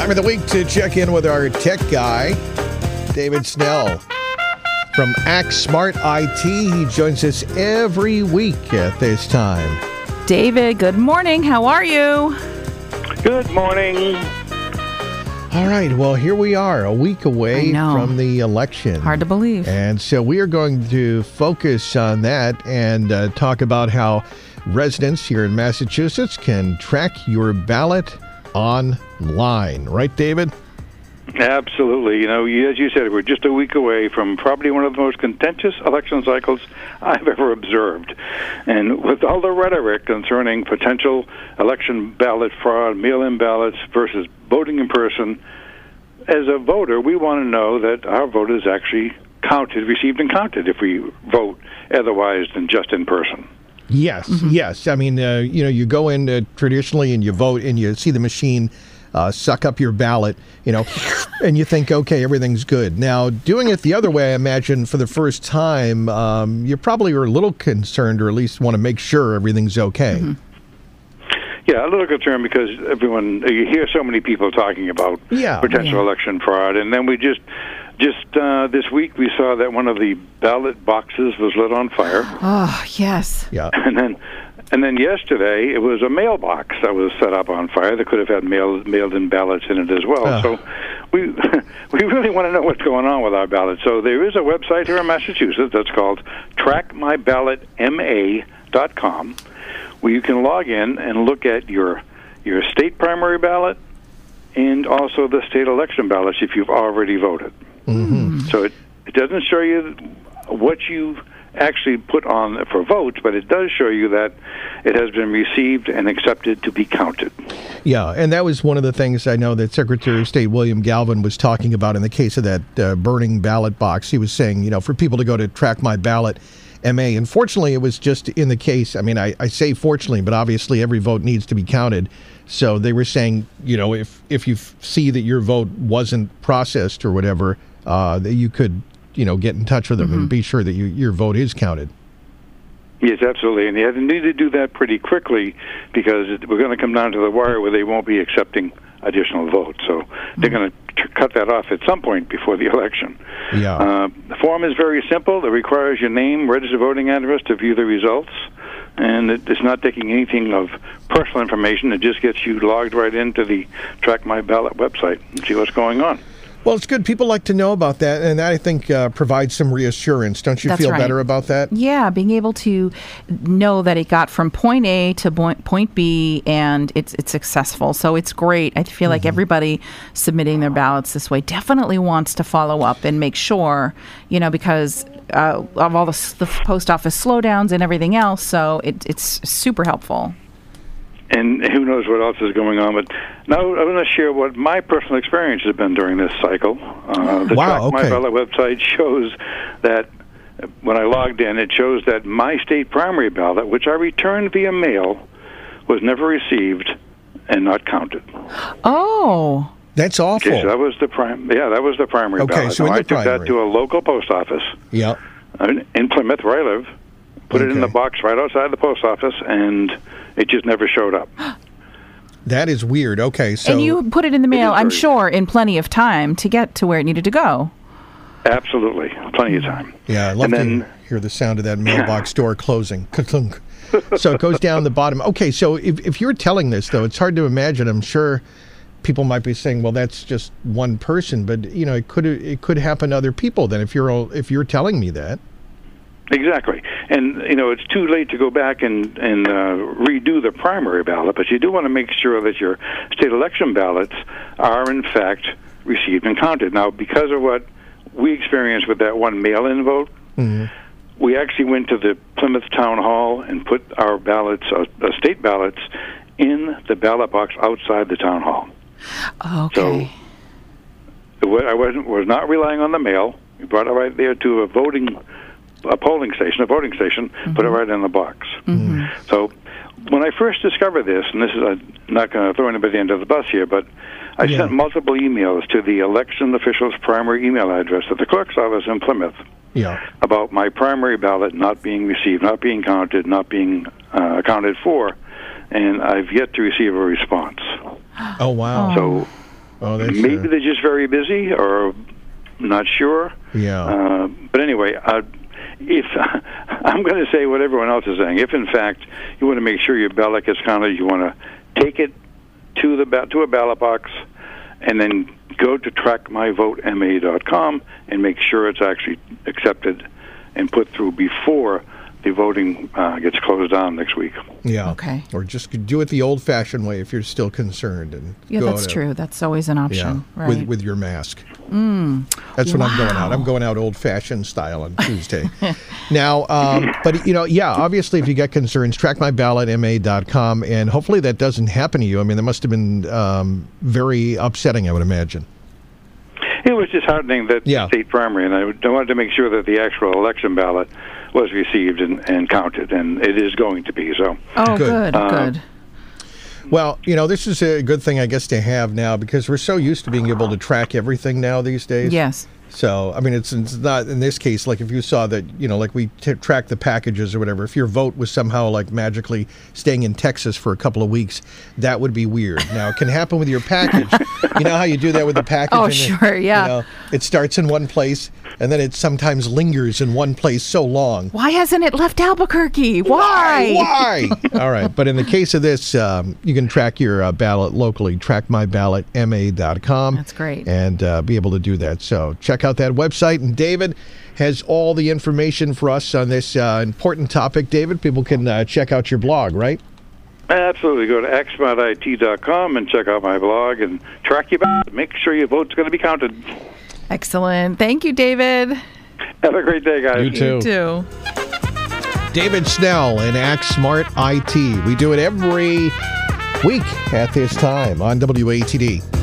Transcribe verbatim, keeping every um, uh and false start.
Time of the week to check in with our tech guy, David Snell from Act Smart I T. He joins us every week at this time. David, good morning. How are you? Good morning. All right, well, here we are, a week away from the election. Hard to believe. And so we are going to focus on that and uh, talk about how residents here in Massachusetts can track your ballot online. Right, David? Absolutely. You know, as you said, we're just a week away from probably one of the most contentious election cycles I've ever observed. And with all the rhetoric concerning potential election ballot fraud, mail-in ballots versus voting in person, as a voter, we want to know that our vote is actually counted, received and counted if we vote otherwise than just in person. Yes, mm-hmm. yes. I mean, uh, you know, you go in uh, traditionally and you vote and you see the machine uh, suck up your ballot, you know, and you think, okay, everything's good. Now, doing it the other way, I imagine, for the first time, um, you probably are a little concerned or at least want to make sure everything's okay. Mm-hmm. Yeah, a little concerned because everyone, you hear so many people talking about yeah. potential yeah. election fraud, and then we just, just uh, this week we saw that one of the ballot boxes was lit on fire. Oh, yes. Yeah. And then, and then yesterday it was a mailbox that was set up on fire that could have had mail, mailed-in ballots in it as well. Uh. So we we really want to know what's going on with our ballots. So there is a website here in Massachusetts that's called track my ballot m a dot com, where you can log in and look at your your state primary ballot and also the state election ballots if you've already voted. Mm-hmm. So it, it doesn't show you what you actually put on for votes, but it does show you that it has been received and accepted to be counted. Yeah, and that was one of the things I know that Secretary of State William Galvin was talking about in the case of that uh, burning ballot box. He was saying, you know, for people to go to Track My Ballot M A. Unfortunately, it was just in the case, I mean, I, I say fortunately, but obviously every vote needs to be counted. So they were saying, you know, if, if you f- see that your vote wasn't processed or whatever, uh, that you could, you know, get in touch with them mm-hmm. and be sure that you, your vote is counted. Yes, absolutely. And you need to do that pretty quickly because it, we're going to come down to the wire where they won't be accepting additional votes. So mm-hmm. they're going to cut that off at some point before the election. Yeah. Uh, the form is very simple. It requires your name, registered voting address to view the results. And it, it's not taking anything of personal information. It just gets you logged right into the Track My Ballot website and see what's going on. Well, it's good. People like to know about that, and that, I think, uh, provides some reassurance. Don't you That's feel right. better about that? Yeah, being able to know that it got from point A to point B, and it's it's successful. So it's great. I feel like mm-hmm. everybody submitting their ballots this way definitely wants to follow up and make sure, you know, because uh, of all the, the post office slowdowns and everything else. So it, it's super helpful. And who knows what else is going on. But now I'm going to share what my personal experience has been during this cycle. Uh, the wow, Track okay. My Ballot website shows that when I logged in, it shows that my state primary ballot, which I returned via mail, was never received and not counted. Oh. That's awful. Okay, so that was the prim- Yeah, that was the primary okay, ballot. So in I the took primary. that to a local post office yeah. in Plymouth, where I live, put okay. it in the box right outside the post office, and it just never showed up. That is weird. Okay, so... And you put it in the mail, I'm very- sure, in plenty of time to get to where it needed to go. Absolutely. Plenty of time. Yeah, I love and then, to hear the sound of that mailbox door closing. So it goes down the bottom. Okay, so if, if you're telling this, though, it's hard to imagine. I'm sure people might be saying, well, that's just one person. But, you know, it could it could happen to other people then if you're all, if you're telling me that. Exactly. And, you know, it's too late to go back and, and uh, redo the primary ballot, but you do want to make sure that your state election ballots are, in fact, received and counted. Now, because of what we experienced with that one mail-in vote, Mm-hmm. we actually went to the Plymouth Town Hall and put our ballots, uh, uh, state ballots, in the ballot box outside the town hall. Okay. So I wasn't, was not relying on the mail. We brought it right there to a voting a polling station, a voting station, mm-hmm. put it right in the box. Mm-hmm. So when I first discovered this, and this is, I'm not going to throw anybody under the bus here, but I yeah. sent multiple emails to the election official's primary email address at the clerk's office in Plymouth yeah. about my primary ballot not being received, not being counted, not being uh, accounted for, and I've yet to receive a response. Oh, wow. So Oh, that's, maybe uh, they're just very busy, or not sure. Yeah. Uh, but anyway, uh, if I'm going to say what everyone else is saying, if in fact you want to make sure your ballot gets counted, you want to take it to the ba- to a ballot box, and then go to track my vote M A dot com and make sure it's actually accepted and put through before the voting uh, gets closed down next week. Yeah. Okay. Or just do it the old-fashioned way if you're still concerned. And Yeah, go that's to- true. That's always an Yeah, option. Right. with with your mask. Mm. That's when I'm going out. I'm going out old-fashioned style on Tuesday. Now, um, but you know, yeah, obviously, if you get concerns, track my ballot M A dot com, and hopefully that doesn't happen to you. I mean, that must have been um, very upsetting, I would imagine. It was disheartening that Yeah. state primary, and I wanted to make sure that the actual election ballot was received and, and counted, and it is going to be so. Oh, Good. good, Uh, good. Well, you know, this is a good thing, I guess, to have now because we're so used to being able to track everything now these days. Yes. So, I mean, it's, it's not in this case, like if you saw that, you know, like we t- track the packages or whatever, if your vote was somehow like magically staying in Texas for a couple of weeks, that would be weird. Now, it can happen with your package. You know how you do that with the package? Oh, and it- sure, yeah. You know, it starts in one place and then it sometimes lingers in one place so long. Why hasn't it left Albuquerque? Why? Why? All right. But in the case of this, um, you can track your uh, ballot locally, track my ballot M A dot com. That's great. And uh, be able to do that. So check out that website. And David has all the information for us on this uh, important topic. David, people can uh, check out your blog, right? Absolutely. Go to axmont I T dot com and check out my blog and track your ballot. Make sure your vote's going to be counted. Excellent. Thank you, David. Have a great day, guys. You too. You too. David Snell and Act Smart I T. We do it every week at this time on W A T D.